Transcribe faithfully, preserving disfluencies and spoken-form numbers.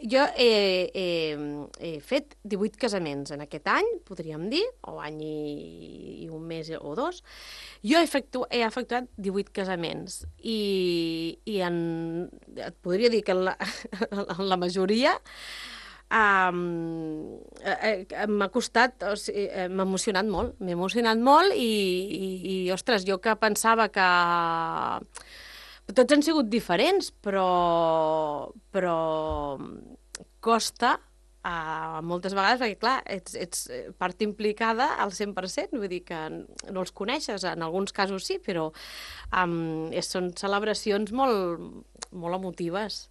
jo he, he, he fet divuit casaments en aquest any, podríem dir, o any i, i un mes o dos. Jo he, efectu, he efectuat divuit casaments i, i en, et podria dir que en la, en la majoria um, eh, eh, m'ha costat, o sigui, eh, m'ha emocionat molt, m'he emocionat molt i, i, i, ostres, jo que pensava que tots han sigut diferents, però, però costa uh, moltes vegades, perquè clar, ets, ets part implicada al cent per cent, vull dir que no els coneixes, en alguns casos sí, però um, són celebracions molt, molt emotives.